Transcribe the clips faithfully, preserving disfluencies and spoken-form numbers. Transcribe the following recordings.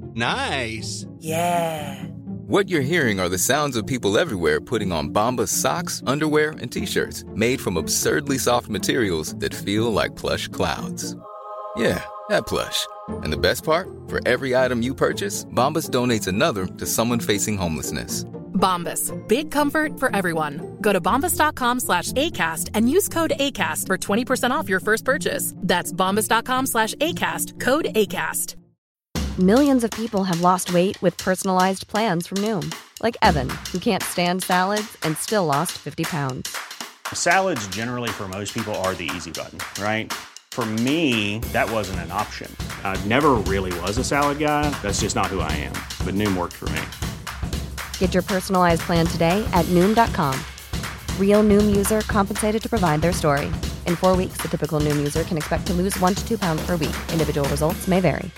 Nice. Yeah. What you're hearing are the sounds of people everywhere putting on Bombas socks, underwear, and T-shirts made from absurdly soft materials that feel like plush clouds. Yeah, that plush. And the best part? For every item you purchase, Bombas donates another to someone facing homelessness. Bombas. Big comfort for everyone. Go to bombas.com slash ACAST and use code ACAST for twenty percent off your first purchase. That's bombas.com slash ACAST. Code ACAST. Millions of people have lost weight with personalized plans from Noom. Like Evan, who can't stand salads and still lost fifty pounds. Salads generally for most people are the easy button, right? For me, that wasn't an option. I never really was a salad guy. That's just not who I am. But Noom worked for me. Get your personalized plan today at Noom dot com. Real Noom user compensated to provide their story. In four weeks, the typical Noom user can expect to lose one to two pounds per week. Individual results may vary.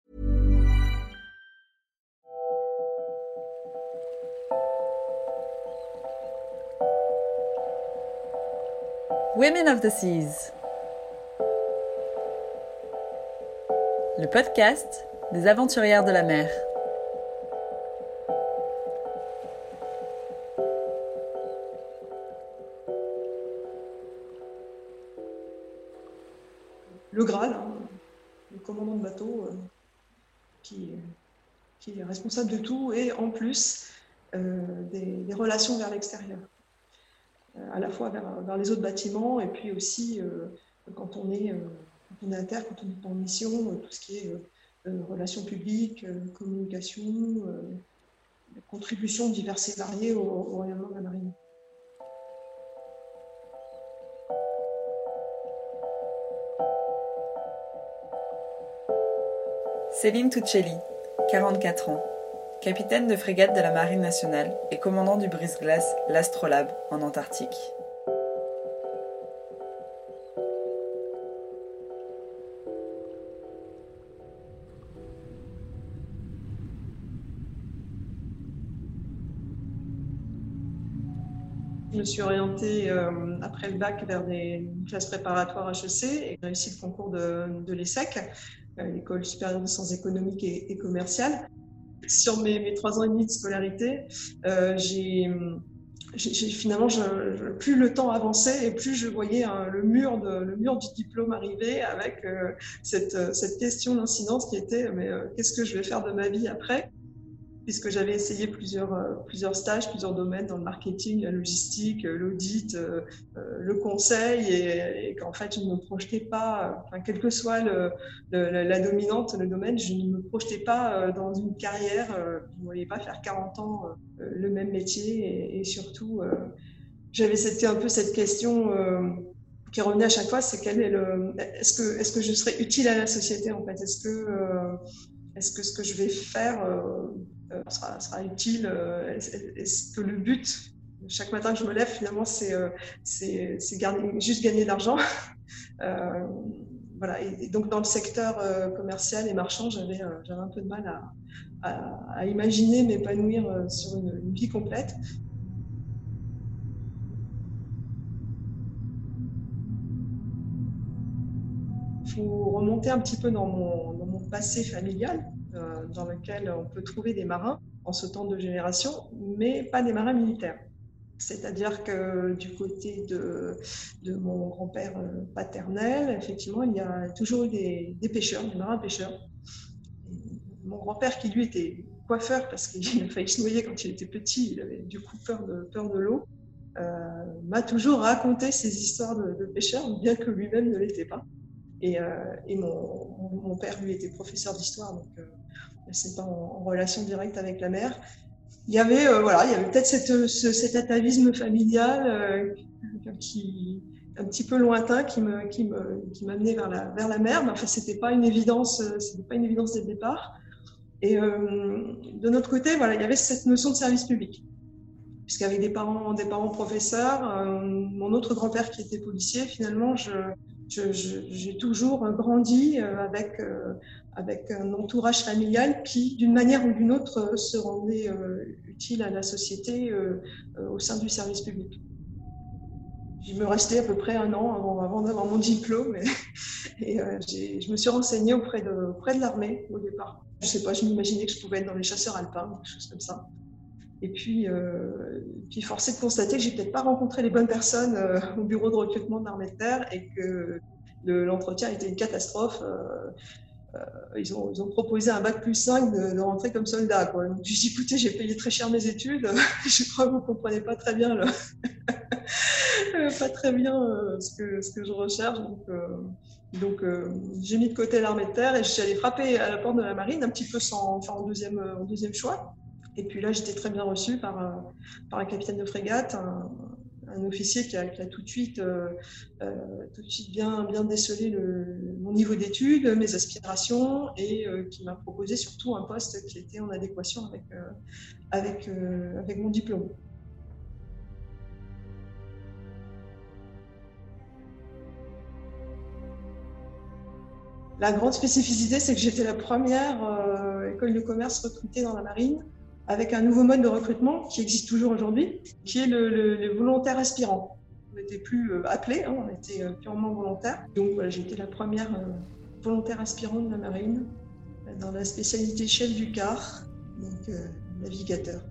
Women of the Seas, le podcast des aventurières de la mer. Le Graal, hein, le commandant de bateau euh, qui, qui est responsable de tout et en plus euh, des, des relations vers l'extérieur. À la fois vers, vers les autres bâtiments et puis aussi euh, quand, on est, euh, quand on est à terre, quand on est en mission, euh, tout ce qui est euh, relations publiques, euh, communication, euh, contributions diverses et variées au, au rayonnement de la marine. Céline Tuccelli, quarante-quatre ans, capitaine de frégate de la Marine nationale et commandant du brise-glace l'Astrolabe en Antarctique. Je me suis orientée euh, après le bac vers des classes préparatoires H E C et j'ai réussi le concours de, de l'E S S E C, euh, l'École supérieure de sciences économiques et, et commerciales. Sur mes, mes trois ans et demi de scolarité, euh, j'ai, j'ai, j'ai finalement, je, je, plus le temps avançait et plus je voyais hein, le, mur de, le mur du diplôme arriver avec euh, cette, cette question d'incidence qui était mais, euh, qu'est-ce que je vais faire de ma vie après ? Puisque j'avais essayé plusieurs, euh, plusieurs stages, plusieurs domaines dans le marketing, la logistique, l'audit, euh, euh, le conseil, et, et qu'en fait, je ne me projetais pas, enfin, quelle que soit le, le, la dominante, le domaine, je ne me projetais pas euh, dans une carrière, euh, je ne voyais pas faire quarante ans euh, le même métier, et, et surtout, euh, j'avais cette, un peu cette question euh, qui revenait à chaque fois, c'est quel est le, est-ce que, est-ce que je serais utile à la société, en fait, est-ce que, euh, est-ce que ce que je vais faire euh, Euh, sera, sera utile. Euh, est-ce que le but, chaque matin que je me lève, finalement, c'est, euh, c'est, c'est garder, juste gagner de l'argent euh, voilà. Et, et donc, dans le secteur euh, commercial et marchand, j'avais, euh, j'avais un peu de mal à, à, à imaginer m'épanouir euh, sur une, une vie complète. Il faut remonter un petit peu dans mon, dans mon passé familial, euh, dans lequel on peut trouver des marins en ce temps de génération, mais pas des marins militaires. C'est-à-dire que du côté de, de mon grand-père paternel, effectivement, il y a toujours eu des, des pêcheurs, des marins pêcheurs. Et mon grand-père, qui lui était coiffeur, parce qu'il a failli se noyer quand il était petit, il avait du coup peur de, peur de l'eau, euh, m'a toujours raconté ces histoires de, de pêcheurs, bien que lui-même ne l'était pas. Et, euh, et mon, mon, mon père, lui, était professeur d'histoire, donc euh, c'est pas en, en relation directe avec la mer. Il y avait, euh, voilà, il y avait peut-être cette, ce, cet atavisme familial euh, qui, un petit peu lointain qui me, qui me, qui m'amenait vers la, vers la mer. Mais enfin, c'était pas une évidence, c'était pas une évidence dès le départ. Et euh, de notre côté, voilà, il y avait cette notion de service public, puisqu'avec des parents, des parents professeurs, euh, mon autre grand-père qui était policier, finalement, je Je, je, j'ai toujours grandi avec, euh, avec un entourage familial qui, d'une manière ou d'une autre, se rendait euh, utile à la société euh, euh, au sein du service public. Il me restait à peu près un an avant, avant d'avoir mon diplôme. Et, et euh, j'ai, je me suis renseignée auprès de, auprès de l'armée au départ. Je ne sais pas, je m'imaginais que je pouvais être dans les chasseurs alpins, des choses comme ça. Et puis, euh, puis forcé de constater que j'ai peut-être pas rencontré les bonnes personnes euh, au bureau de recrutement de l'armée de terre et que le, l'entretien était une catastrophe. Euh, euh, ils, ont, ils ont proposé un bac plus cinq de, de rentrer comme soldat, quoi. Donc, je dis, écoutez, j'ai payé très cher mes études, je crois que vous comprenez pas très bien, le... pas très bien euh, ce, que, ce que je recherche. Donc, euh, donc euh, j'ai mis de côté l'armée de terre et je suis allée frapper à la porte de la marine, un petit peu sans, enfin, en, deuxième, en deuxième choix. Et puis là, j'étais très bien reçue par, euh, par un capitaine de frégate, un, un officier qui a, qui a tout de suite, euh, euh, tout de suite bien, bien décelé le, mon niveau d'études, mes aspirations, et euh, qui m'a proposé surtout un poste qui était en adéquation avec, euh, avec, euh, avec mon diplôme. La grande spécificité, c'est que j'étais la première euh, école de commerce recrutée dans la marine, avec un nouveau mode de recrutement qui existe toujours aujourd'hui, qui est le, le, le volontaire aspirant. On n'était plus euh, appelés, hein, on était euh, purement volontaire. Donc voilà, j'ai été la première euh, volontaire aspirante de la marine euh, dans la spécialité chef du quart, donc euh, navigateur.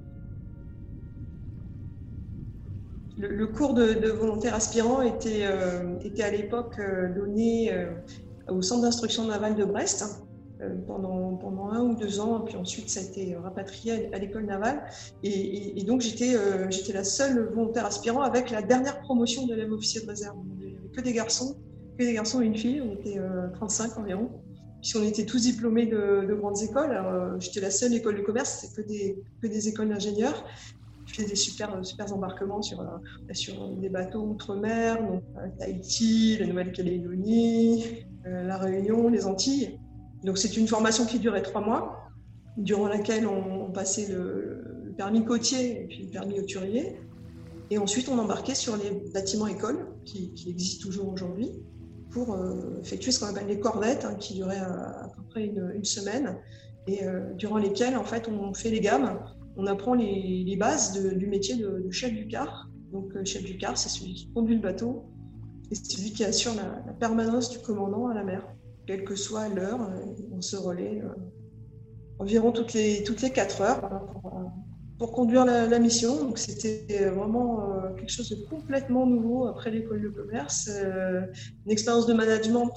Le, le cours de, de volontaire aspirant était, euh, était à l'époque euh, donné euh, au centre d'instruction navale de Brest, hein, pendant, pendant un ou deux ans, puis ensuite ça a été rapatrié à l'école navale. Et, et, et donc j'étais, euh, j'étais la seule volontaire aspirant avec la dernière promotion de l'élève officier de réserve. Il n'y avait que des garçons, que des garçons et une fille, on était euh, trente-cinq environ, puisqu'on était tous diplômés de, de grandes écoles. Alors, euh, j'étais la seule école de commerce, c'est que des, que des écoles d'ingénieurs. Je faisais des super, super embarquements sur, sur des bateaux outre-mer, donc Tahiti, la Nouvelle-Calédonie, euh, la Réunion, les Antilles. Donc c'est une formation qui durait trois mois, durant laquelle on, on passait le, le permis côtier et puis le permis hauturier. Et ensuite on embarquait sur les bâtiments écoles, qui, qui existent toujours aujourd'hui, pour euh, effectuer ce qu'on appelle les corvettes, hein, qui duraient à, à peu près une, une semaine, et euh, durant lesquelles en fait on fait les gammes. On apprend les, les bases de, du métier de, de chef du quart. Donc, le chef du quart, c'est celui qui conduit le bateau et c'est celui qui assure la, la permanence du commandant à la mer. Quelle que soit l'heure, on se relaie euh, environ toutes les, toutes les quatre heures pour, pour conduire la, la mission. Donc, c'était vraiment euh, quelque chose de complètement nouveau après l'école de commerce. Euh, une expérience de management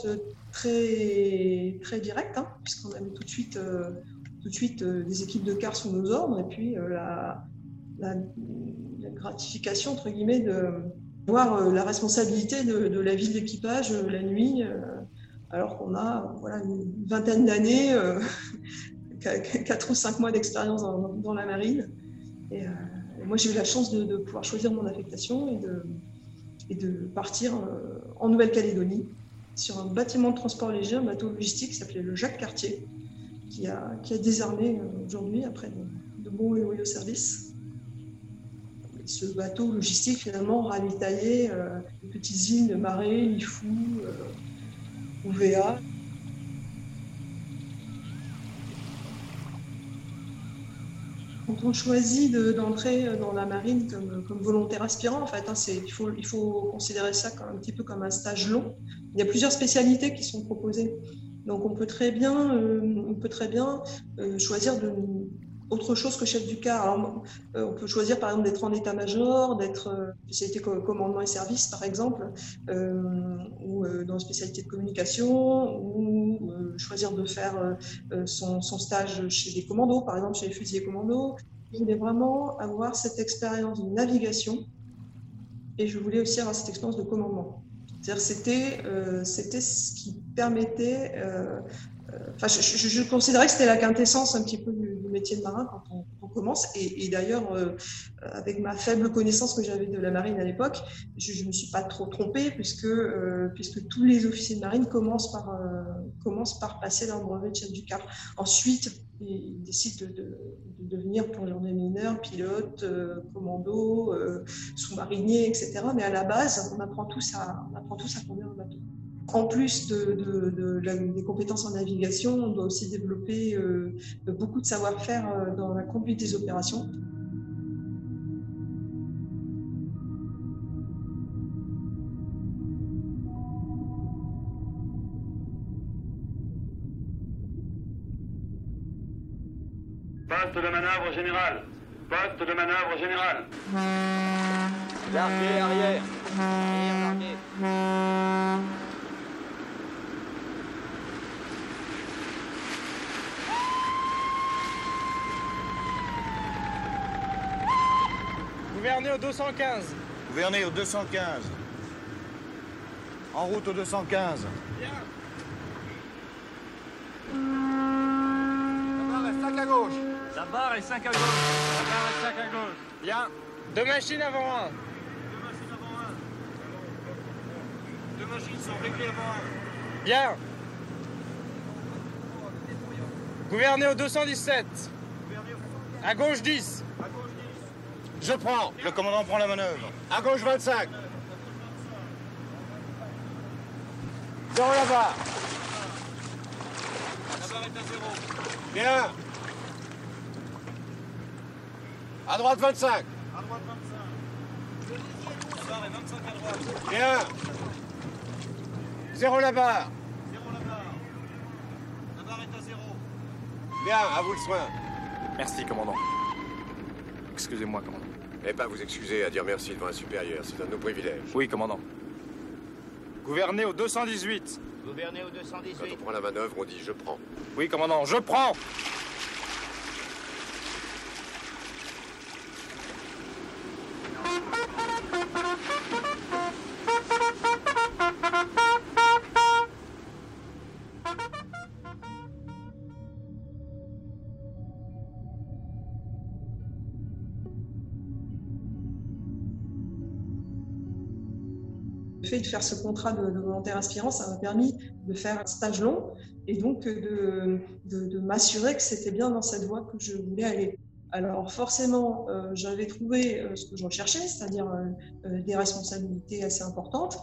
très, très directe, hein, puisqu'on avait tout de suite... Euh, tout de suite euh, des équipes de quart sous nos ordres et puis euh, la, la, la gratification, entre guillemets, de voir euh, la responsabilité de, de la vie de l'équipage euh, la nuit, euh, alors qu'on a voilà, une vingtaine d'années, euh, quatre ou cinq mois d'expérience dans, dans la marine. Et, euh, et moi, j'ai eu la chance de, de pouvoir choisir mon affectation et de, et de partir euh, en Nouvelle-Calédonie sur un bâtiment de transport léger, un bateau logistique qui s'appelait le Jacques Cartier, qui a, qui a désarmé aujourd'hui après de, de bons et loyaux services. Ce bateau logistique, finalement, ravitaillait euh, les petites îles de Marais, Lifou, euh, Ouvéa. Quand on choisit de, d'entrer dans la marine comme, comme volontaire aspirant, en fait, hein, c'est, il, faut, il faut considérer ça comme, un petit peu comme un stage long. Il y a plusieurs spécialités qui sont proposées. Donc, on peut très bien, euh, on peut très bien euh, choisir de, autre chose que chef du quart. Alors, euh, on peut choisir, par exemple, d'être en état-major, d'être euh, spécialité commandement et service, par exemple, euh, ou euh, dans une spécialité de communication, ou euh, choisir de faire euh, son, son stage chez les commandos, par exemple, chez les fusiliers commandos. Je voulais vraiment avoir cette expérience de navigation et je voulais aussi avoir cette expérience de commandement. C'est-à-dire c'était, euh, c'était ce qui permettait... Euh, euh, enfin, je, je, je considérais que c'était la quintessence un petit peu du, du métier de marin quand on, on commence. Et, et d'ailleurs, euh, avec ma faible connaissance que j'avais de la marine à l'époque, je ne me suis pas trop trompée puisque, euh, puisque tous les officiers de marine commencent par, euh, commencent par passer leur brevet de chef du quart. Ensuite, ils décident de, de, de devenir plongeur de mineur, pilote, euh, commando, euh, sous-marinier, et cetera. Mais à la base, on apprend tous à, on apprend tous à conduire un bateau. En plus de, de, de la, des compétences en navigation, on doit aussi développer euh, beaucoup de savoir-faire euh, dans la conduite des opérations. Poste de manœuvre général. Poste de manœuvre général. Larguez, arrière. Arrière, larguez. Gouverner au deux cent quinze. Gouverner au deux cent quinze. En route au deux cent quinze. Bien. La barre est cinq à gauche. La barre est cinq à gauche. La barre est cinq à gauche. Bien. Deux machines avant un. Deux machines avant un. Deux machines sont réglées avant un. Bien. Gouverner au deux cent dix-sept. Gouverner au À gauche dix. À gauche dix. Je prends. Le commandant prend la manœuvre. À gauche vingt-cinq. Zéro la barre. La barre est à zéro. Bien. À droite vingt-cinq. À droite vingt-cinq. La barre est vingt-cinq à droite. Bien. Zéro la barre. Zéro la barre. La barre est à zéro. Bien, à vous le soin. Merci, commandant. Excusez-moi, commandant. Et pas vous excuser à dire merci devant un supérieur, c'est un de nos privilèges. Oui, commandant. Gouverner au deux cent dix-huit. Gouverner au deux cent dix-huit. Quand on prend la manœuvre, on dit je prends. Oui, commandant, je prends. Le fait de faire ce contrat de, de volontaire aspirant, ça m'a permis de faire un stage long et donc de, de, de m'assurer que c'était bien dans cette voie que je voulais aller. Alors forcément, euh, j'avais trouvé euh, ce que je recherchais, c'est-à-dire euh, des responsabilités assez importantes,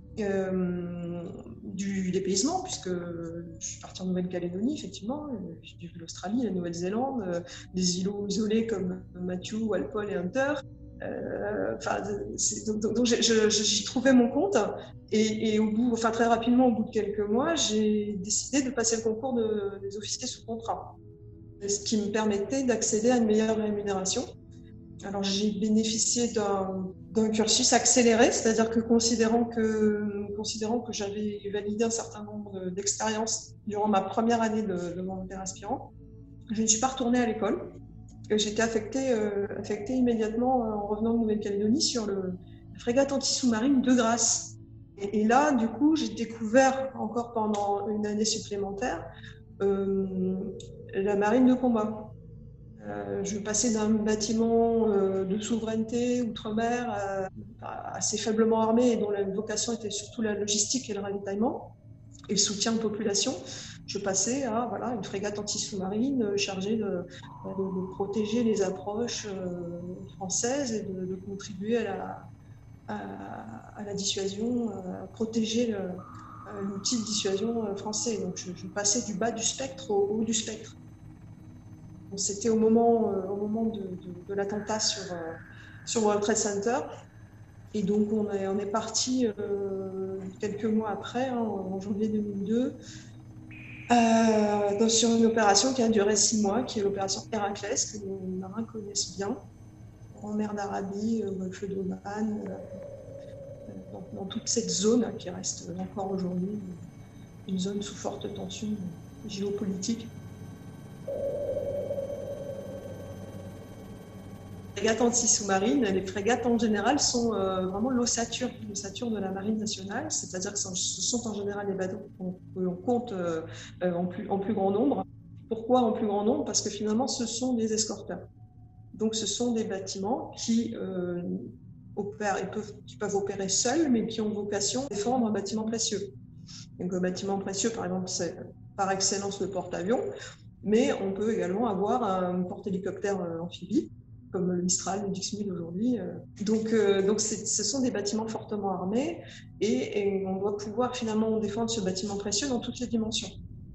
euh, du dépaysement, puisque je suis partie en Nouvelle-Calédonie, effectivement, j'ai vu l'Australie, la Nouvelle-Zélande, euh, des îlots isolés comme Matthew, Walpole et Hunter. Euh, enfin, donc, donc j'y trouvais mon compte et, et au bout, enfin très rapidement, au bout de quelques mois, j'ai décidé de passer le concours de, des officiers sous contrat, ce qui me permettait d'accéder à une meilleure rémunération. Alors j'ai bénéficié d'un cursus accéléré, c'est-à-dire que considérant que, considérant que j'avais validé un certain nombre d'expériences durant ma première année de, de volontaire aspirant, je ne suis pas retournée à l'école. J'étais affectée, euh, affectée immédiatement euh, en revenant de Nouvelle-Calédonie sur le, la frégate anti-sous-marine de Grasse. Et, et là, du coup, j'ai découvert encore pendant une année supplémentaire euh, la marine de combat. Euh, je passais d'un bâtiment euh, de souveraineté outre-mer euh, assez faiblement armé et dont la vocation était surtout la logistique et le ravitaillement et le soutien aux populations. Je passais à voilà, une frégate anti-sous-marine chargée de, de, de protéger les approches euh, françaises et de, de contribuer à la, à, à la dissuasion, à protéger l'outil de dissuasion français. Donc je, je passais du bas du spectre au haut du spectre. C'était au moment, euh, au moment de, de, de l'attentat sur, euh, sur World Trade Center. Et donc on est, on est parti euh, quelques mois après, hein, en janvier deux mille deux, Euh, donc sur une opération qui a duré six mois, qui est l'opération Héraclès, que les marins connaissent bien, en mer d'Arabie, au golfe d'Oman, euh, dans, dans toute cette zone qui reste encore aujourd'hui une zone sous forte tension géopolitique. Les frégates anti-sous-marines, les frégates en général sont euh, vraiment l'ossature, l'ossature de la marine nationale, c'est-à-dire que ce sont en général des bateaux que l'on compte euh, en, plus, en plus grand nombre. Pourquoi en plus grand nombre? Parce que finalement, ce sont des escorteurs. Donc, ce sont des bâtiments qui, euh, opèrent, et peuvent, qui peuvent opérer seuls, mais qui ont vocation à défendre un bâtiment précieux. Donc, un bâtiment précieux, par exemple, c'est par excellence le porte-avions, mais on peut également avoir un porte-hélicoptère amphibie, comme le Mistral, le Dixmude aujourd'hui. Donc, euh, donc ce sont des bâtiments fortement armés et, et on doit pouvoir finalement défendre ce bâtiment précieux dans toutes les dimensions.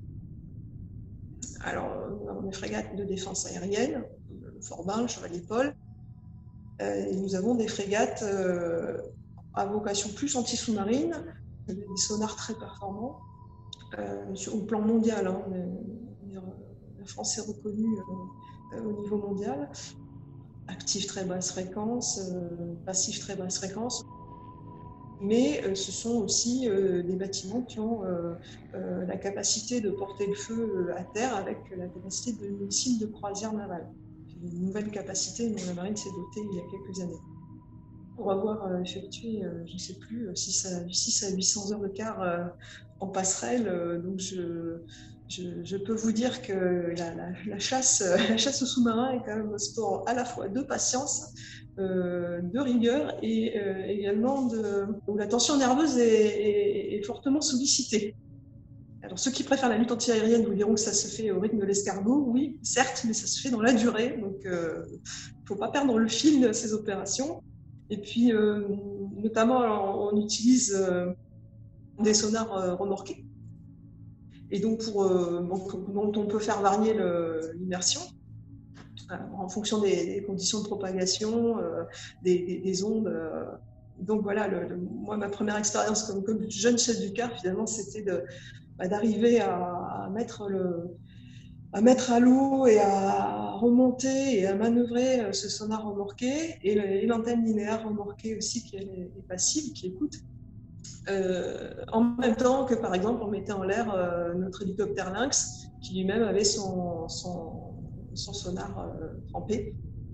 Alors, nous avons des frégates de défense aérienne, le Forbin, le Chevalier Paul, euh, et nous avons des frégates euh, à vocation plus anti-sous-marine, des sonars très performants, euh, sur, au plan mondial. Hein, mais, mais, la France est reconnue euh, euh, au niveau mondial. Actif très basse fréquence, euh, passif très basse fréquence. Mais euh, ce sont aussi euh, des bâtiments qui ont euh, euh, la capacité de porter le feu à terre avec la capacité de missiles de croisière navale. Une nouvelle capacité dont la marine s'est dotée il y a quelques années. Pour avoir euh, effectué, euh, je ne sais plus, six à huit cents heures de quart euh, en passerelle, euh, donc je, je, je peux vous dire que la, la, la, chasse, euh, la chasse au sous-marin est quand même un sport à la fois de patience, euh, de rigueur et euh, également de, où la tension nerveuse est, est, est fortement sollicitée. Alors ceux qui préfèrent la lutte antiaérienne vous diront que ça se fait au rythme de l'escargot, oui, certes, mais ça se fait dans la durée, donc il euh, ne faut pas perdre le fil de ces opérations. Et puis, euh, notamment, on, on utilise euh, des sonars euh, remorqués, et donc pour, euh, dont on peut faire varier l'immersion euh, en fonction des, des conditions de propagation, euh, des, des, des ondes. Euh. Donc voilà, le, le, moi, ma première expérience comme, comme jeune chef du car, finalement, c'était de, bah, d'arriver à, à mettre le... à mettre à l'eau et à remonter et à manœuvrer ce sonar remorqué et l'antenne linéaire remorquée aussi qui est passive, qui écoute. Euh, en même temps que par exemple on mettait en l'air euh, notre hélicoptère Lynx qui lui-même avait son, son, son sonar euh, trempé.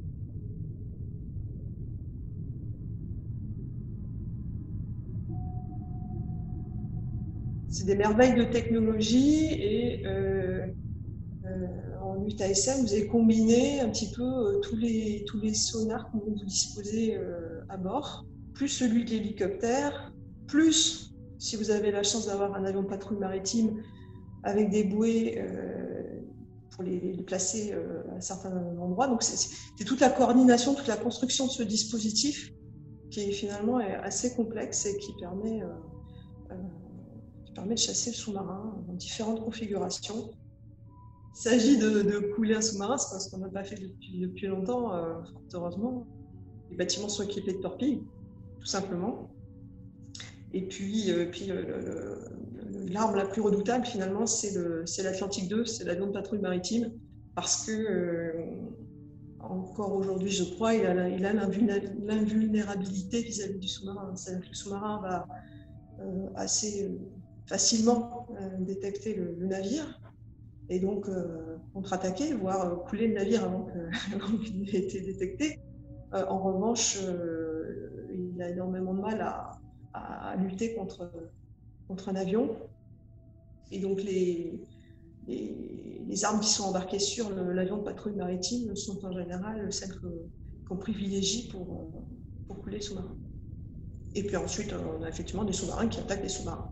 C'est des merveilles de technologie et euh, Euh, en U T A S M, vous avez combiné un petit peu euh, tous, les, tous les sonars que vous disposez euh, à bord, plus celui de l'hélicoptère, plus, si vous avez la chance d'avoir un avion de patrouille maritime avec des bouées euh, pour les, les placer euh, à certains endroits. Donc c'est toute la coordination, toute la construction de ce dispositif qui est finalement est assez complexe et qui permet, euh, euh, qui permet de chasser le sous-marin dans différentes configurations. Il s'agit de, de couler un sous-marin, c'est ce qu'on n'a pas fait depuis, depuis longtemps, euh, fort heureusement. Les bâtiments sont équipés de torpilles, tout simplement. Et puis, euh, puis l'arme la plus redoutable, finalement, c'est l'Atlantique deux, c'est l'avion de patrouille maritime, parce que, euh, encore aujourd'hui, je crois, il a, il a l'invulnérabilité vis-à-vis du sous-marin. C'est-à-dire que le sous-marin va euh, assez euh, facilement euh, détecter le, le navire, et donc euh, contre-attaquer, voire euh, couler le navire avant qu'il ait été détecté. Euh, en revanche, euh, il a énormément de mal à, à lutter contre, contre un avion. Et donc les, les, les armes qui sont embarquées sur l'avion de patrouille maritime sont en général celles qu'on privilégie pour, pour couler les sous-marins. Et puis ensuite, on a effectivement des sous-marins qui attaquent les sous-marins.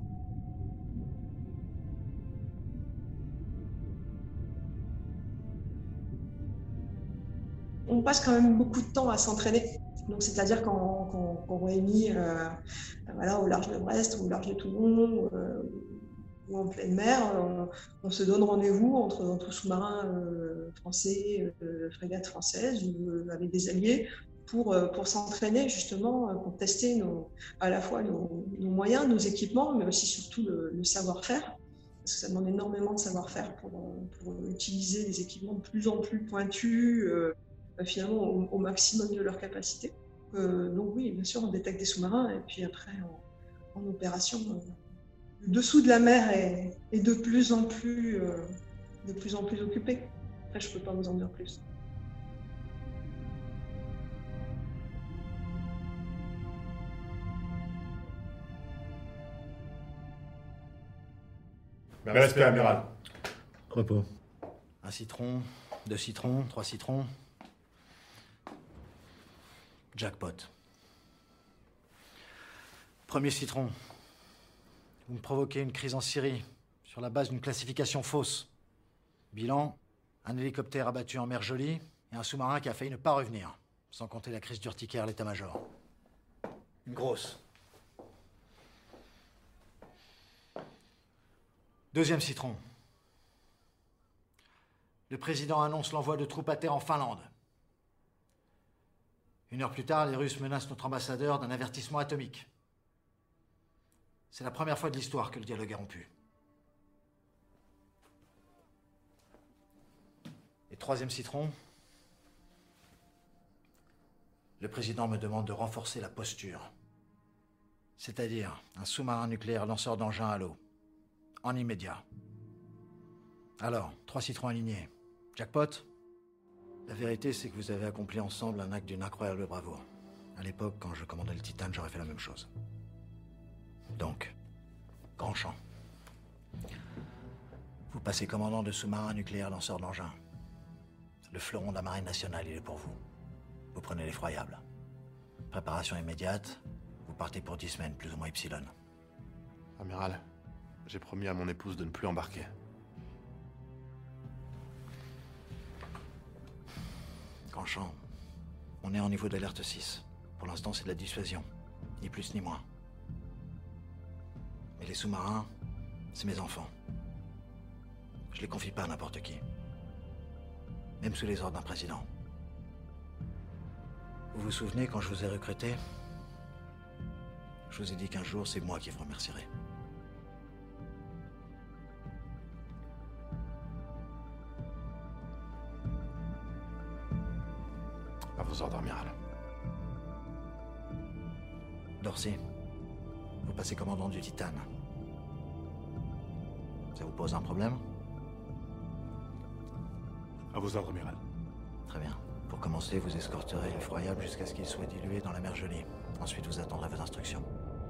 On passe quand même beaucoup de temps à s'entraîner. Donc, c'est-à-dire quand, quand, quand on est mis euh, voilà, au large de Brest ou au large de Toulon euh, ou en pleine mer, on, on se donne rendez-vous entre, entre sous-marins euh, français, euh, frégates françaises ou euh, avec des alliés pour, euh, pour s'entraîner justement, pour tester nos, à la fois nos, nos moyens, nos équipements, mais aussi surtout le, le savoir-faire. Parce que ça demande énormément de savoir-faire pour, pour utiliser des équipements de plus en plus pointus, euh, finalement au, au maximum de leur capacité. Euh, donc oui, bien sûr, on détecte des sous-marins et puis après, en, en opération, euh, le dessous de la mer est, est de plus en plus, euh, de plus en plus occupé. Après, je ne peux pas vous en dire plus. Respect, amiral. Repos. Un citron, deux citrons, trois citrons. Jackpot. Premier citron. Vous me provoquez une crise en Syrie sur la base d'une classification fausse. Bilan, un hélicoptère abattu en mer Jolie et un sous-marin qui a failli ne pas revenir, sans compter la crise d'urticaire à l'état-major. Une grosse. Deuxième citron. Le président annonce l'envoi de troupes à terre en Finlande. Une heure plus tard, les Russes menacent notre ambassadeur d'un avertissement atomique. C'est la première fois de l'histoire que le dialogue est rompu. Et troisième citron, le président me demande de renforcer la posture. C'est-à-dire un sous-marin nucléaire lanceur d'engins à l'eau. En immédiat. Alors, trois citrons alignés. Jackpot? La vérité, c'est que vous avez accompli ensemble un acte d'une incroyable bravoure. À l'époque, quand je commandais le Titane, j'aurais fait la même chose. Donc, grand champ. Vous passez commandant de sous-marin nucléaire lanceur d'engins. Le fleuron de la Marine nationale, il est pour vous. Vous prenez l'effroyable. Préparation immédiate, vous partez pour dix semaines, plus ou moins Epsilon. Amiral, j'ai promis à mon épouse de ne plus embarquer. Grand champ, on est en niveau d'alerte six. Pour l'instant, c'est de la dissuasion. Ni plus ni moins. Mais les sous-marins, c'est mes enfants. Je les confie pas à n'importe qui. Même sous les ordres d'un président. Vous vous souvenez quand je vous ai recruté? Je vous ai dit qu'un jour, c'est moi qui vous remercierai. À vos ordres, amiral. Dorsey, vous passez commandant du Titane. Ça vous pose un problème? À vos ordres, amiral. Très bien. Pour commencer, vous escorterez l'effroyable jusqu'à ce qu'il soit dilué dans la mer Jolie. Ensuite, vous attendrez vos instructions.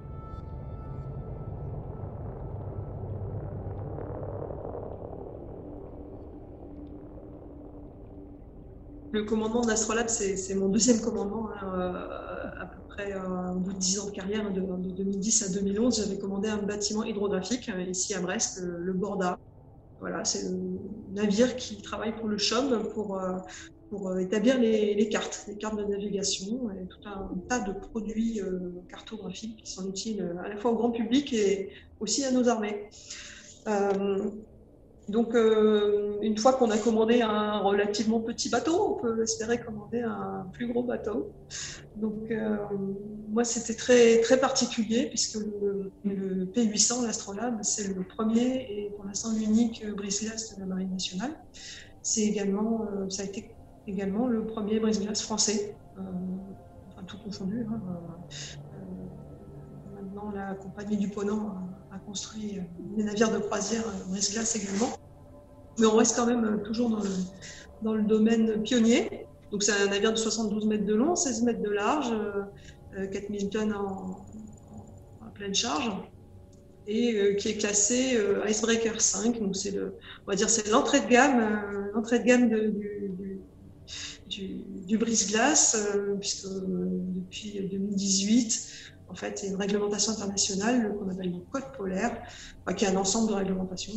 Le commandement de l'Astrolabe, c'est mon deuxième commandement. Hein, euh, à peu près euh, au bout de dix ans de carrière, de, de deux mille dix à deux mille onze, j'avais commandé un bâtiment hydrographique euh, ici à Brest, le, le Borda. Voilà, c'est le navire qui travaille pour le C H O M pour, euh, pour euh, établir les, les cartes, les cartes de navigation, et tout un, un tas de produits euh, cartographiques qui sont utiles à la fois au grand public et aussi à nos armées. Euh, Donc, euh, une fois qu'on a commandé un relativement petit bateau, on peut espérer commander un plus gros bateau. Donc, euh, moi, c'était très, très particulier puisque le, le P huit cents, l'Astrolabe, c'est le premier et pour l'instant l'unique brise-glace de la Marine nationale. C'est également, euh, ça a été également le premier brise-glace français, euh, enfin tout confondu. Hein. Euh, maintenant, la compagnie du Ponant a, a construit des navires de croisière brise-glace également. Mais on reste quand même toujours dans le, dans le domaine pionnier. Donc c'est un navire de soixante-douze mètres de long, seize mètres de large, euh, quatre mille tonnes en, en, en pleine charge, et euh, qui est classé euh, Icebreaker cinq. Donc c'est le, on va dire c'est l'entrée de gamme, euh, l'entrée de gamme de, du, du, du, du brise-glace, euh, puisque euh, depuis deux mille dix-huit, en fait, il y a une réglementation internationale qu'on appelle le Code polaire, enfin, qui est un ensemble de réglementations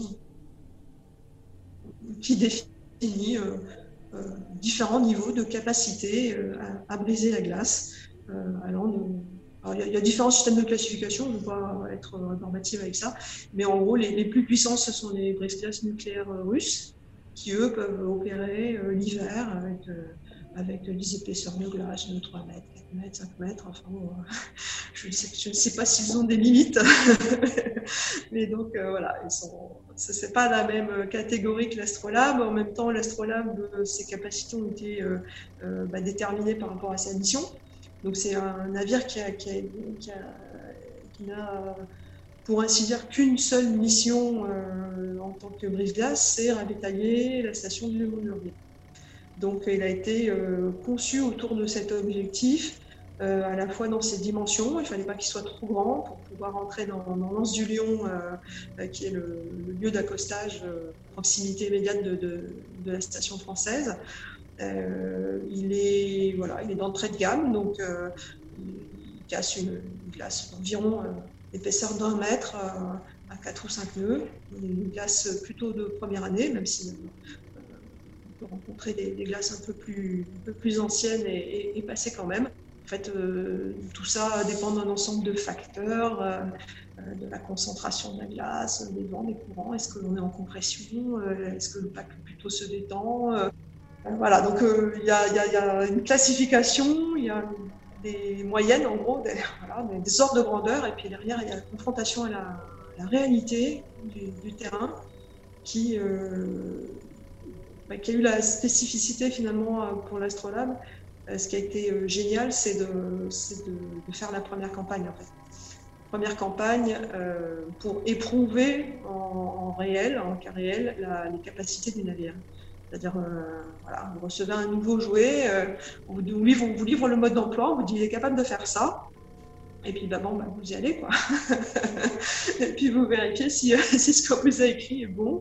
qui définit euh, euh, différents niveaux de capacité euh, à, à briser la glace. Euh, allant de... Alors, il, y a, il y a différents systèmes de classification, je ne vais pas être normative avec ça, mais en gros, les, les plus puissants, ce sont les brise-glaces nucléaires russes, qui eux peuvent opérer euh, l'hiver avec, euh, avec des épaisseurs de glace de trois mètres, quatre mètres, cinq mètres. Enfin, bon, euh, je ne sais, je ne sais pas s'ils ont des limites, mais donc euh, voilà, ils sont. Ce n'est pas la même catégorie que l'Astrolabe. En même temps, l'Astrolabe, ses capacités ont été euh, euh, bah, déterminées par rapport à sa mission. Donc c'est un navire qui, a, qui, a, qui, a, qui n'a, pour ainsi dire, qu'une seule mission euh, en tant que brise-glace, c'est ravitailler la station du Léman-Lurguet. Donc il a été euh, conçu autour de cet objectif, Euh, à la fois dans ses dimensions, il ne fallait pas qu'il soit trop grand pour pouvoir entrer dans, dans l'Anse du Lion, euh, euh, qui est le, le lieu d'accostage, euh, proximité immédiate de, de, de la station française. Euh, il est, voilà, il est d'entrée de gamme, donc euh, il casse une, une glace d'environ euh, l'épaisseur d'un mètre euh, à quatre ou cinq nœuds. Une glace plutôt de première année, même si euh, on peut rencontrer des, des glaces un peu plus, un peu plus anciennes et, et, et passées quand même. En fait, euh, tout ça dépend d'un ensemble de facteurs, euh, de la concentration de la glace, des vents, des courants. Est-ce que l'on est en compression? euh, Est-ce que le pack plutôt se détend? euh, Voilà, donc il euh, y, y, y a une classification, il y a des moyennes en gros, des, voilà, des ordres de grandeur, et puis derrière il y a la confrontation à la, la réalité du, du terrain qui, euh, bah, qui a eu la spécificité finalement pour l'Astrolabe euh, ce qui a été euh, génial, c'est, de, c'est de, de faire la première campagne en fait. Première campagne euh, pour éprouver en, en réel, en cas réel, la, les capacités du navire. C'est-à-dire, euh, voilà, vous recevez un nouveau jouet, euh, on, vous, on, livre, on vous livre le mode d'emploi, on vous dit il est capable de faire ça, et puis bah, bon, bah, vous y allez, quoi. Et puis vous vérifiez si, euh, si ce qu'on vous a écrit est bon.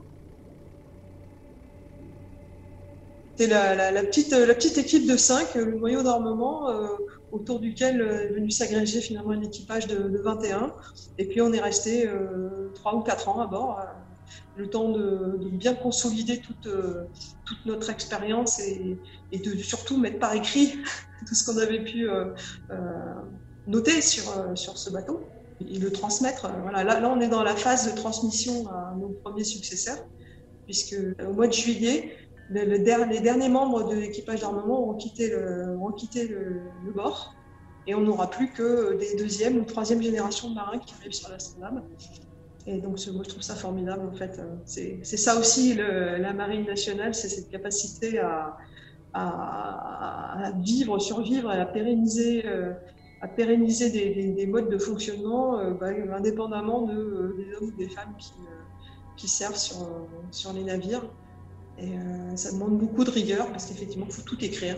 C'est la, la, la, petite, la petite équipe de cinq, le noyau d'armement, euh, autour duquel est venu s'agréger finalement un équipage de, de vingt et un. Et puis on est resté euh, trois ou quatre ans à bord, euh, le temps de, de bien consolider toute, euh, toute notre expérience et, et de surtout mettre par écrit tout ce qu'on avait pu euh, euh, noter sur, euh, sur ce bateau et le transmettre. Voilà, là, là, on est dans la phase de transmission à nos premiers successeurs, puisque euh, au mois de juillet, Le, le der, les derniers membres de l'équipage d'armement ont quitté le, ont quitté le, le bord et on n'aura plus que des deuxième ou troisième générations de marins qui arrivent sur l'Astrolabe. Et donc, moi, je trouve ça formidable, en fait. C'est, c'est ça aussi, le, la Marine nationale, c'est cette capacité à, à, à vivre, survivre et à pérenniser, euh, à pérenniser des, des, des modes de fonctionnement euh, bah, indépendamment de, euh, des hommes ou des femmes qui, euh, qui servent sur, euh, sur les navires. Et euh, ça demande beaucoup de rigueur parce qu'effectivement, il faut tout écrire.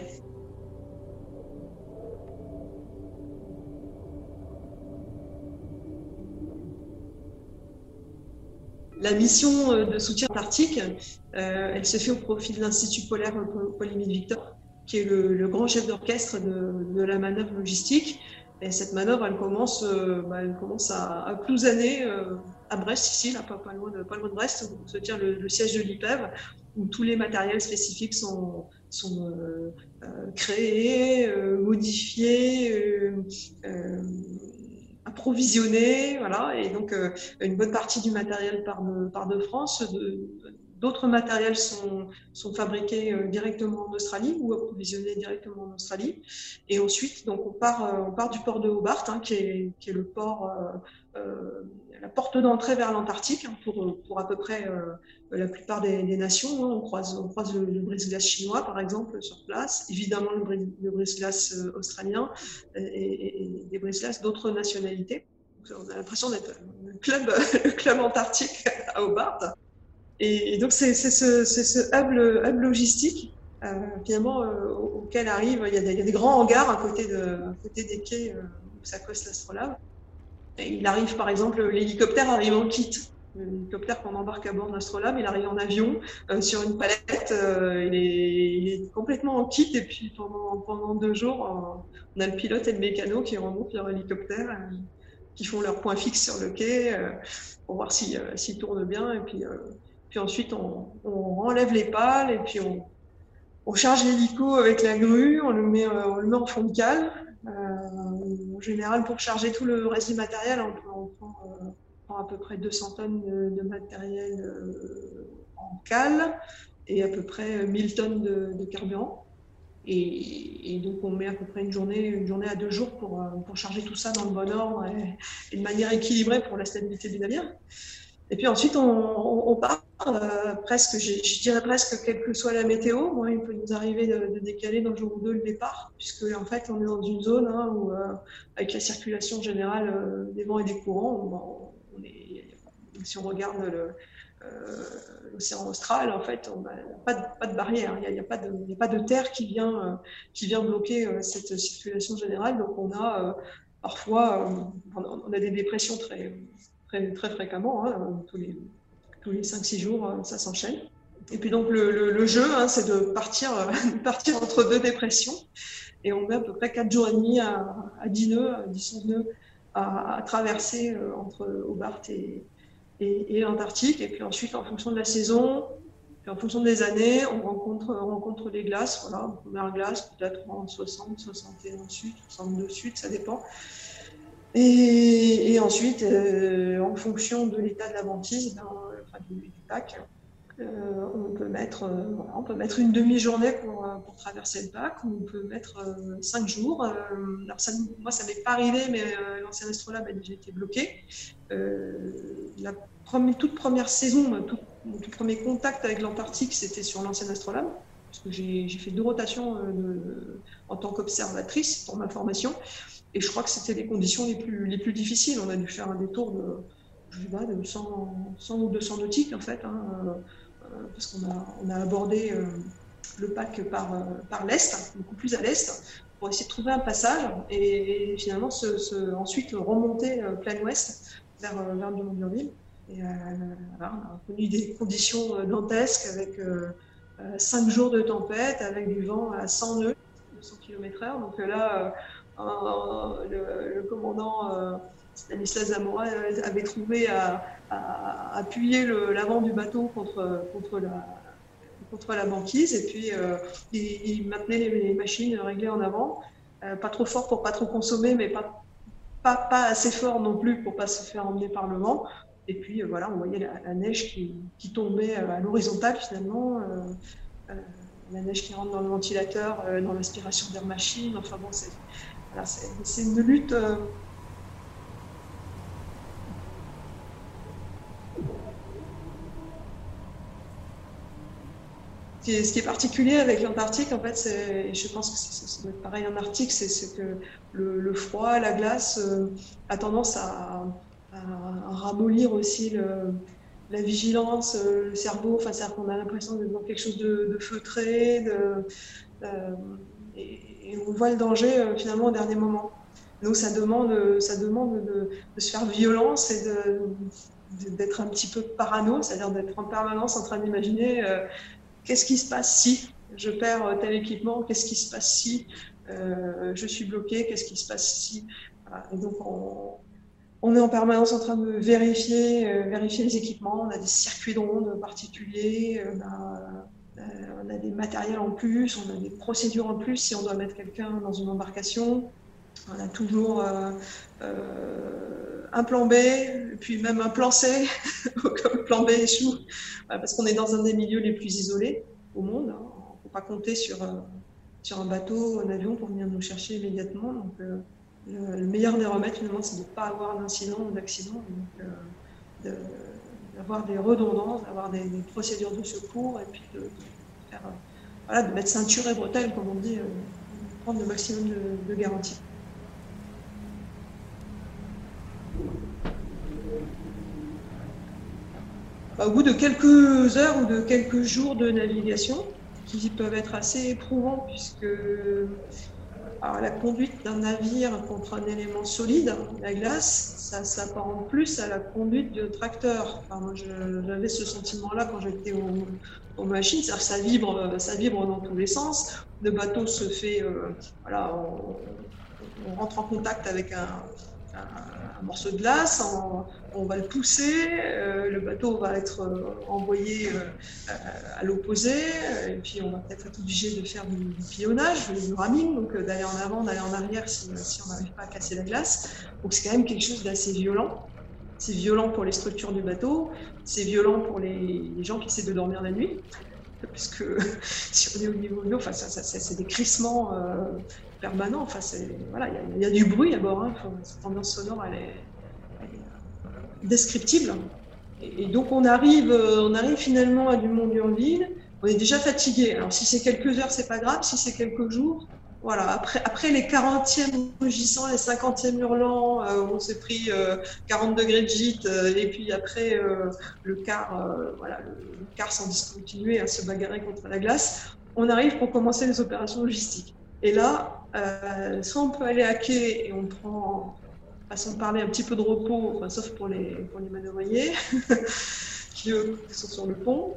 La mission de soutien antarctique, euh, elle se fait au profit de l'Institut polaire Paul-Émile Victor, qui est le, le grand chef d'orchestre de, de la manœuvre logistique. Et cette manœuvre, elle commence, euh, bah, elle commence à, à Plouzané, euh, à Brest, ici, là, pas, pas, loin de, pas loin de Brest, où se tient le, le siège de l'I P E V, où tous les matériels spécifiques sont, sont euh, euh, créés, euh, modifiés, euh, euh, approvisionnés, voilà. Et donc, euh, une bonne partie du matériel part de, part de France. De, D'autres matériels sont, sont fabriqués euh, directement en Australie ou approvisionnés directement en Australie. Et ensuite, donc, on part, euh, on part du port de Hobart, hein, qui, est, qui est le port, euh, euh, la porte d'entrée vers l'Antarctique, hein, pour, pour à peu près euh, la plupart des, des nations. Hein. On croise, on croise le, le brise-glace chinois, par exemple, sur place. Évidemment, le, brise, le brise-glace australien et, et, et des brise-glaces d'autres nationalités. Donc, on a l'impression d'être le club, le club antarctique à Hobart. Et, et donc, c'est, c'est ce, c'est ce hub, hub logistique, euh, finalement, euh, auquel arrive, il y, a des, il y a des grands hangars à côté, de, à côté des quais euh, où s'accoste l'Astrolabe. Et il arrive, par exemple, l'hélicoptère arrive en kit. L'hélicoptère qu'on embarque à bord de l'Astrolabe, il arrive en avion, euh, sur une palette, euh, il, est, il est complètement en kit, et puis pendant, pendant deux jours, on a le pilote et le mécano qui remontent leur hélicoptère, euh, qui font leur point fixe sur le quai, euh, pour voir s'il euh, s'il tourne bien, et puis... Euh, Puis ensuite, on, on enlève les pales et puis on, on charge l'hélico avec la grue, on le met, on le met en fond de cale. Euh, en général, pour charger tout le reste du matériel, on, on, prend, euh, on prend à peu près deux cents tonnes de, de matériel euh, en cale et à peu près mille tonnes de, de carburant. Et, et donc, on met à peu près une journée, une journée à deux jours pour, pour charger tout ça dans le bon ordre et, et de manière équilibrée pour la stabilité du navire. Et puis ensuite, on, on, on part euh, presque, je, je dirais presque, quelle que soit la météo. Bon, il peut nous arriver de, de décaler d'un jour ou deux le départ, puisque en fait, on est dans une zone hein, où, euh, avec la circulation générale euh, des vents et des courants, on, on est, si on regarde le, euh, l'océan austral, en fait, on n'a pas de, pas de barrière. Il n'y a, a, a, a pas de terre qui vient, euh, qui vient bloquer euh, cette circulation générale. Donc, on a euh, parfois, euh, on a des dépressions très Très, très fréquemment, hein, tous les, tous les cinq six jours, ça s'enchaîne. Et puis donc le, le, le jeu, hein, c'est de partir, euh, partir entre deux dépressions. Et on met à peu près quatre jours et demi à, à dix nœuds, à dix onze nœuds à, à traverser euh, entre Hobart et, et, et l'Antarctique. Et puis ensuite, en fonction de la saison, puis en fonction des années, on rencontre, on rencontre les glaces. Voilà, première glace, peut-être en soixante, soixante et un sud, soixante-deux sud, ça dépend. Et, et ensuite, euh, en fonction de l'état de la banquise, ben, enfin, du, du pack, euh, on peut mettre, euh, voilà, on peut mettre une demi-journée pour, pour traverser le pack, ou on peut mettre euh, cinq jours. Euh, alors ça, moi, ça m'est pas arrivé, mais euh, l'ancienne Astrolabe a déjà été bloquée. Euh, la première, toute première saison, tout, mon tout premier contact avec l'Antarctique, c'était sur l'ancienne Astrolabe. parce que j'ai, j'ai fait deux rotations euh, de, en tant qu'observatrice pour ma formation, et je crois que c'était les conditions les plus, les plus difficiles. On a dû faire un détour de, je sais pas, de cent, cent ou deux cents nautiques en fait, hein, euh, parce qu'on a, on a abordé euh, le pack par, euh, par l'est, beaucoup plus à l'est, pour essayer de trouver un passage et, et finalement se, se, ensuite remonter euh, plein ouest vers, vers Dumont-d'Urville. Et euh, voilà, on a connu des conditions dantesques avec euh, cinq jours de tempête, avec du vent à cent nœuds, cent kilomètres heure. Donc là, euh, euh, le, le commandant euh, Stanislas Zamora avait trouvé à, à, à appuyer le, l'avant du bateau contre, contre, la, contre la banquise, et puis euh, il, il maintenait les, les machines réglées en avant, euh, pas trop fort pour pas trop consommer, mais pas, pas, pas assez fort non plus pour pas se faire emmener par le vent. Et puis euh, voilà, on voyait la, la neige qui, qui tombait euh, à l'horizontale finalement, euh, euh, la neige qui rentre dans le ventilateur, euh, dans l'aspiration d'air machine. Enfin bon, c'est, voilà, c'est, c'est une lutte. Euh... Ce, qui est, ce qui est particulier avec l'Antarctique, en fait, c'est, et je pense que c'est, ça doit être pareil en Arctique, c'est, c'est que le, le froid, la glace euh, a tendance à à ramollir aussi le, la vigilance, le cerveau, enfin, c'est-à-dire qu'on a l'impression d'être dans quelque chose de, de feutré, de, euh, et, et on voit le danger euh, finalement au dernier moment. Donc ça demande, ça demande de, de se faire violence et de, de, d'être un petit peu parano, c'est-à-dire d'être en permanence en train d'imaginer euh, qu'est-ce qui se passe si je perds tel équipement, qu'est-ce qui se passe si euh, je suis bloqué, qu'est-ce qui se passe si... Voilà. Et donc on, On est en permanence en train de vérifier, euh, vérifier les équipements. On a des circuits de ronde particuliers, on a, euh, on a des matériels en plus, on a des procédures en plus si on doit mettre quelqu'un dans une embarcation. On a toujours euh, euh, un plan B, puis même un plan C, comme le plan B échoue, voilà, parce qu'on est dans un des milieux les plus isolés au monde. Hein. On ne peut pas compter sur, euh, sur un bateau, un avion pour venir nous chercher immédiatement. Donc, euh, Le, le meilleur des remèdes, finalement, c'est de ne pas avoir d'incident ou d'accident, donc euh, de, d'avoir des redondances, d'avoir des, des procédures de secours, et puis de, de, faire, euh, voilà, de mettre ceinture et bretelles, comme on dit, euh, prendre le maximum de, de garanties. Bah, au bout de quelques heures ou de quelques jours de navigation, qui peuvent être assez éprouvants, puisque alors, la conduite d'un navire contre un élément solide, la glace, ça s'apparente plus à la conduite de tracteur. Enfin, moi, je, j'avais ce sentiment-là quand j'étais aux, aux machines, c'est-à-dire que ça vibre, ça vibre dans tous les sens. Le bateau se fait, euh, voilà, on, on rentre en contact avec un, un, un morceau de glace, on, on va le pousser, euh, le bateau va être euh, envoyé euh, à, à l'opposé, et puis on va peut-être être obligé de faire du, du pilonnage, du ramming, donc euh, d'aller en avant, d'aller en arrière si, si on n'arrive pas à casser la glace. Donc c'est quand même quelque chose d'assez violent. C'est violent pour les structures du bateau, c'est violent pour les, les gens qui essaient de dormir la nuit, parce que si on est au niveau de l'eau, enfin, ça, ça, ça, c'est des crissements euh, permanents. Enfin, c'est, voilà, il y, y a du bruit à bord. Hein, cette ambiance sonore, elle est, elle est indescriptible. Et, et donc on arrive, on arrive finalement à Dumont-d'Urville. On est déjà fatigué. Alors si c'est quelques heures, c'est pas grave. Si c'est quelques jours, voilà. Après, après les quarantièmes rugissants, les cinquantièmes hurlants, euh, on s'est pris euh, quarante degrés de gîte, euh, et puis après euh, le quart, euh, voilà, le, le quart sans discontinuer à se bagarrer contre la glace. On arrive pour commencer les opérations logistiques. Et là, euh, soit on peut aller à quai et on prend, façon de parler, un petit peu de repos, enfin, sauf pour les, pour les manœuvriers qui eux sont sur le pont.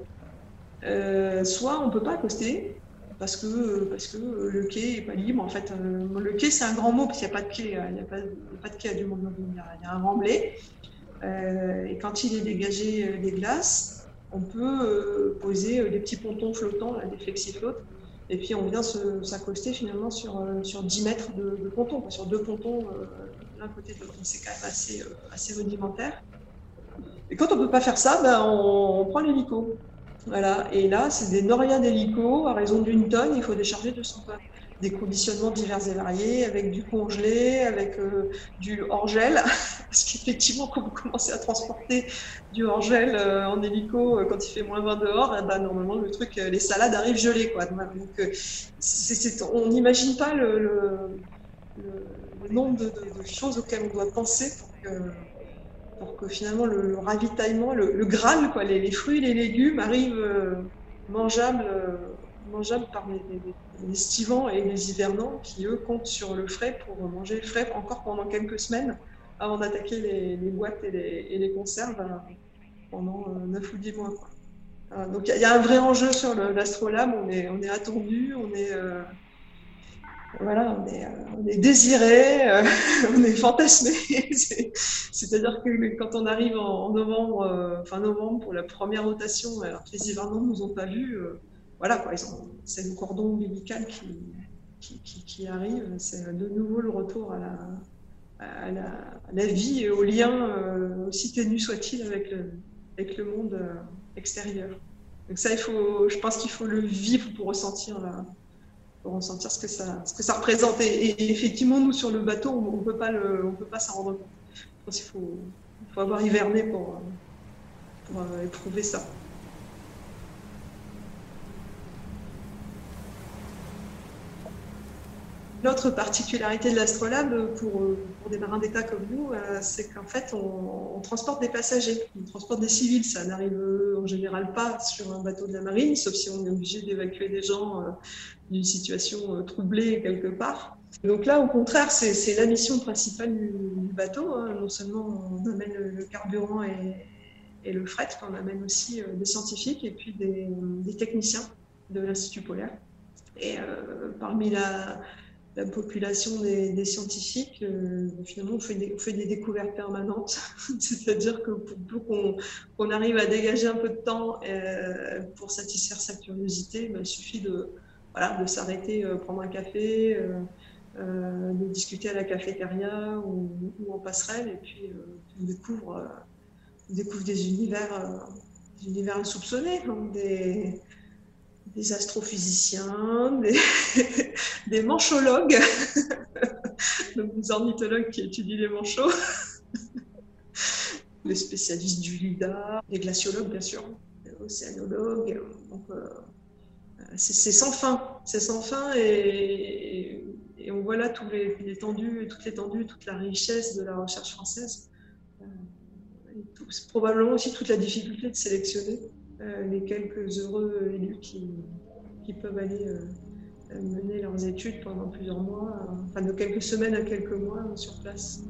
Euh, soit on ne peut pas accoster parce que, parce que le quai n'est pas libre. En fait, euh, le quai, c'est un grand mot parce qu'il n'y a pas de quai, il n'y a pas, il y a pas de quai à Dumont-d'Urville, il y a, il y a un remblai. Euh, et quand il est dégagé des glaces, on peut euh, poser des petits pontons flottants, là, des flexiflottes. Et puis on vient se, s'accoster finalement sur, euh, sur dix mètres de, de pontons, sur deux pontons euh, l'un côté de l'autre. Donc c'est quand même assez, euh, assez rudimentaire. Et quand on ne peut pas faire ça, ben on, on prend l'hélico. Voilà. Et là, c'est des norias d'hélico. À raison d'une tonne, il faut décharger deux cents tonnes. des conditionnements divers et variés, avec du congelé, avec euh, du hors-gel, parce qu'effectivement, quand vous commencez à transporter du hors-gel euh, en hélico euh, quand il fait moins vingt dehors, eh ben, normalement, le truc, euh, les salades arrivent gelées, quoi. Donc, euh, c'est, c'est, on n'imagine pas le, le, le, le nombre de, de, de choses auxquelles on doit penser pour que, pour que finalement le, le ravitaillement, le, le Graal, quoi, les, les fruits et les légumes arrivent euh, mangeables, euh, mangeables par les, les, les estivants et les hivernants qui, eux, comptent sur le frais pour manger le frais encore pendant quelques semaines avant d'attaquer les, les boîtes et les, et les conserves euh, pendant neuf ou dix mois, quoi. Euh, donc il y, y a un vrai enjeu sur le, l'Astrolabe, on est, on est attendu, on est... Euh, Voilà, on est, on est désiré, euh, on est fantasmé. C'est, c'est-à-dire que quand on arrive en novembre, euh, fin novembre pour la première rotation, alors que les hivernants ne nous ont pas vus, euh, voilà quoi, ils ont, c'est le cordon ombilical qui, qui, qui, qui arrive. C'est de nouveau le retour à la, à la, à la vie et au lien, euh, aussi ténu soit-il, avec le, avec le monde euh, extérieur. Donc ça, il faut, je pense qu'il faut le vivre pour ressentir la. pour ressentir ce que ça, ce que ça représente. Et, et effectivement, nous, sur le bateau, on ne peut pas le, on peut pas s'en rendre compte. Je pense qu'il faut, il faut avoir hiverné pour, pour euh, éprouver ça. L'autre particularité de l'Astrolabe, pour, pour des marins d'État comme nous, euh, c'est qu'en fait, on, on transporte des passagers, on transporte des civils. Ça n'arrive en général pas sur un bateau de la marine, sauf si on est obligé d'évacuer des gens euh, d'une situation euh, troublée quelque part. Donc là, au contraire, c'est, c'est la mission principale du, du bateau. Hein. Non seulement on amène le, le carburant et, et le fret, on amène aussi euh, des scientifiques et puis des, des techniciens de l'Institut polaire. Et euh, parmi la... la population des, des scientifiques, euh, finalement, on fait, des, on fait des découvertes permanentes. C'est-à-dire que pour peu qu'on, qu'on arrive à dégager un peu de temps euh, pour satisfaire sa curiosité, ben, il suffit de, voilà, de s'arrêter, euh, prendre un café, euh, euh, de discuter à la cafétéria ou, ou en passerelle, et puis euh, on, découvre, euh, on découvre des univers, euh, des univers insoupçonnés, donc des... des astrophysiciens, des, des manchologues, donc des ornithologues qui étudient les manchots, des spécialistes du lidar, des glaciologues bien sûr, des océanologues. Donc, euh, c'est, c'est sans fin, c'est sans fin et, et on voit là tout les, l'étendue, toute l'étendue, toute la richesse de la recherche française. Et tout, c'est probablement aussi toute la difficulté de sélectionner Euh, les quelques heureux élus qui, qui peuvent aller euh, mener leurs études pendant plusieurs mois, euh, enfin de quelques semaines à quelques mois euh, sur place.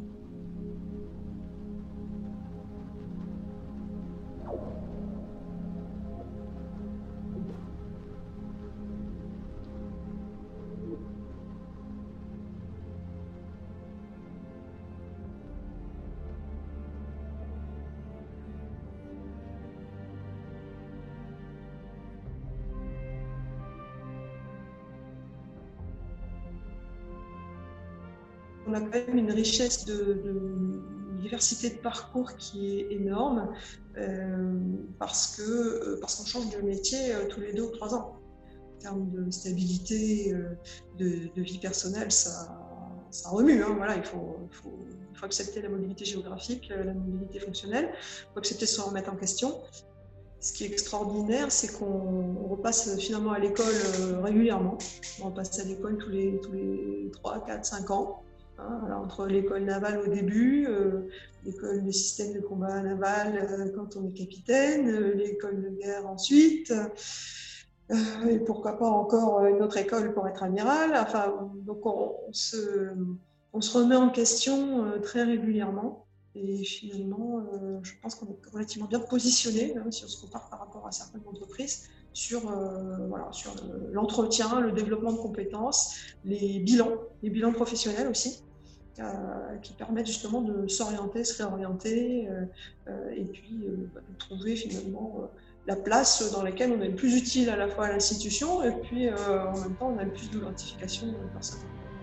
On a quand même une richesse de, de une diversité de parcours qui est énorme euh, parce, que, parce qu'on change de métier euh, tous les deux ou trois ans. En termes de stabilité, euh, de, de vie personnelle, ça, ça remue. Hein, voilà, il, faut, il, faut, il faut accepter la mobilité géographique, la mobilité fonctionnelle, il faut accepter de se remettre en question. Ce qui est extraordinaire, c'est qu'on repasse finalement à l'école euh, régulièrement. On passe à l'école tous les, tous les trois, quatre, cinq ans. Hein, alors, entre l'école navale au début, euh, l'école de système de combat naval euh, quand on est capitaine, euh, l'école de guerre ensuite, euh, et pourquoi pas encore une autre école pour être amiral. Enfin, donc on, on, se, on se remet en question euh, très régulièrement. Et finalement, euh, je pense qu'on est relativement bien positionné, hein, si on se compare par rapport à certaines entreprises, sur, euh, voilà, sur le, l'entretien, le développement de compétences, les bilans, les bilans professionnels aussi, euh, qui permettent justement de s'orienter, se réorienter, euh, euh, et puis euh, de trouver finalement euh, la place dans laquelle on est le plus utile à la fois à l'institution, et puis euh, en même temps on a le plus d'identification de personnes.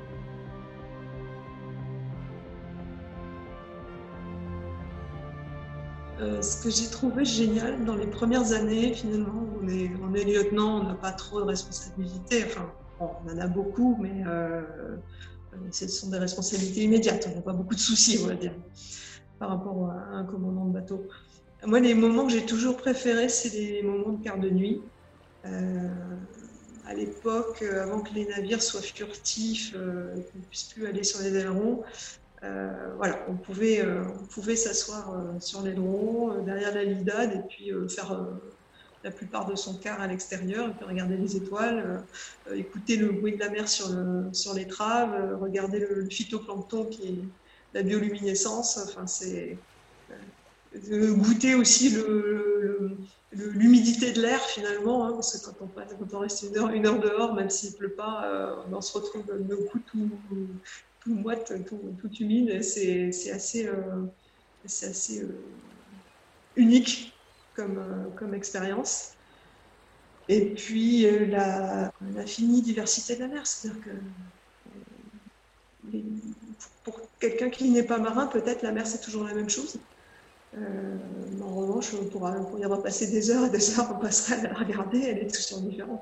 Euh, ce que j'ai trouvé génial dans les premières années, finalement, on est, on est lieutenant, on n'a pas trop de responsabilités, enfin, Bon, on en a beaucoup, mais euh, ce sont des responsabilités immédiates. On n'a pas beaucoup de soucis, on va dire, par rapport à un commandant de bateau. Moi, les moments que j'ai toujours préférés, c'est les moments de quart de nuit. Euh, à l'époque, avant que les navires soient furtifs, euh, qu'on ne puisse plus aller sur les ailerons, euh, voilà, on pouvait, euh, on pouvait s'asseoir euh, sur l'aileron, euh, derrière la lidade, et puis euh, faire euh, la plupart de son quart à l'extérieur, et puis regarder les étoiles, euh, écouter le bruit de la mer sur, le, sur l'étrave, euh, regarder le, le phytoplancton qui est la bioluminescence. Enfin, c'est euh, goûter aussi le, le, le, l'humidité de l'air finalement, hein, parce que quand on, passe, quand on reste une heure, une heure dehors, même s'il ne pleut pas, euh, on se retrouve le cou tout, tout moite, tout, tout humide. Et c'est, c'est assez, euh, c'est assez euh, unique comme, euh, comme expérience. Et puis euh, la, l'infinie diversité de la mer, c'est-à-dire que euh, les, pour quelqu'un qui n'est pas marin, peut-être la mer c'est toujours la même chose. Euh, en revanche, pour, pour y avoir passé des heures et des heures, on passerait à la regarder, elle est toujours différente.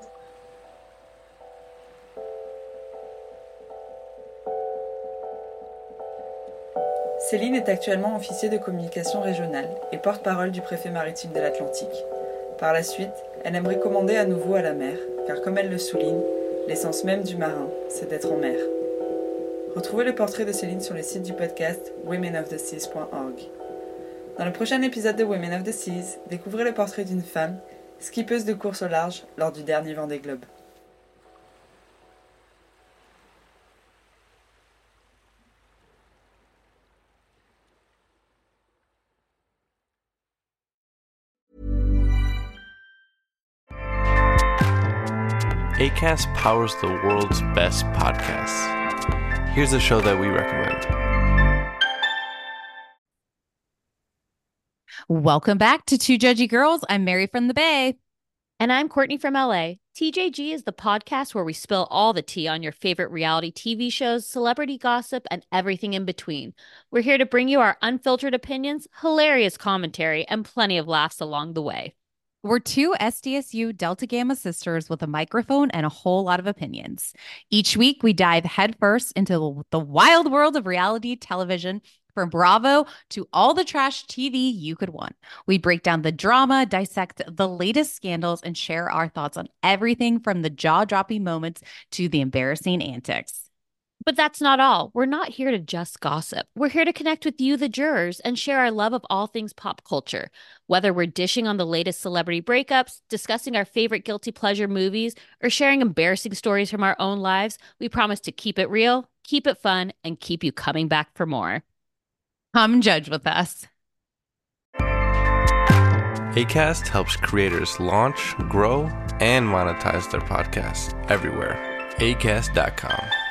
Céline est actuellement officier de communication régionale et porte-parole du préfet maritime de l'Atlantique. Par la suite, elle aimerait commander à nouveau à la mer, car comme elle le souligne, l'essence même du marin, c'est d'être en mer. Retrouvez le portrait de Céline sur le site du podcast women of the seas point org. Dans le prochain épisode de Women of the Seas, découvrez le portrait d'une femme, skippeuse de course au large lors du dernier Vendée Globe. Acast powers the world's best podcasts. Here's a show that we recommend. Welcome back to Two Judgy Girls. I'm Mary from the Bay. And I'm Courtney from L A. T J G is the podcast where we spill all the tea on your favorite reality T V shows, celebrity gossip, and everything in between. We're here to bring you our unfiltered opinions, hilarious commentary, and plenty of laughs along the way. We're two S D S U Delta Gamma sisters with a microphone and a whole lot of opinions. Each week, we dive headfirst into the wild world of reality television, from Bravo to all the trash T V you could want. We break down the drama, dissect the latest scandals, and share our thoughts on everything from the jaw-dropping moments to the embarrassing antics. But that's not all. We're not here to just gossip. We're here to connect with you, the jurors, and share our love of all things pop culture. Whether we're dishing on the latest celebrity breakups, discussing our favorite guilty pleasure movies, or sharing embarrassing stories from our own lives, we promise to keep it real, keep it fun, and keep you coming back for more. Come judge with us. Acast helps creators launch, grow, and monetize their podcasts everywhere. acast dot com.